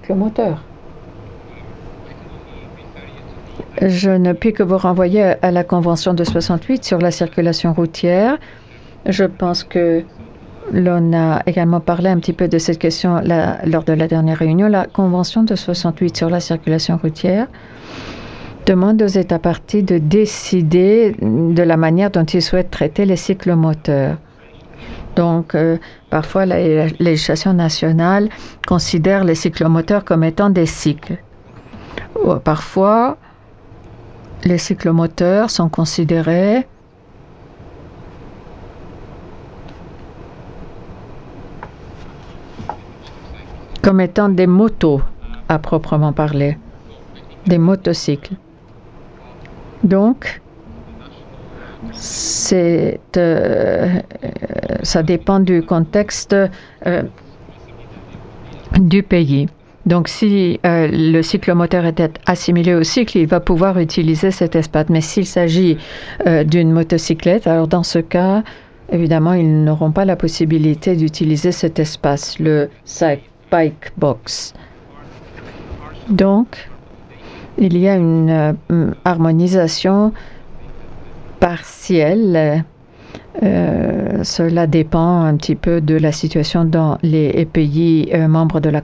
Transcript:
cyclomoteurs. Je ne puis que vous renvoyer à la Convention de 68 sur la circulation routière. Je pense que l'on a également parlé un petit peu de cette question lors de la dernière réunion. La Convention de 68 sur la circulation routière demande aux États parties de décider de la manière dont ils souhaitent traiter les cyclomoteurs. Donc, parfois, la législation nationale considère les cyclomoteurs comme étant des cycles. Parfois, les cyclomoteurs sont considérés comme étant des motos à proprement parler, des motocycles. Donc, ça dépend du contexte du pays. Donc, si le cyclomoteur était assimilé au cycle, il va pouvoir utiliser cet espace. Mais s'il s'agit d'une motocyclette, alors dans ce cas, évidemment, ils n'auront pas la possibilité d'utiliser cet espace, le bike box. Donc, il y a une harmonisation partielle. Cela dépend un petit peu de la situation dans les pays membres de la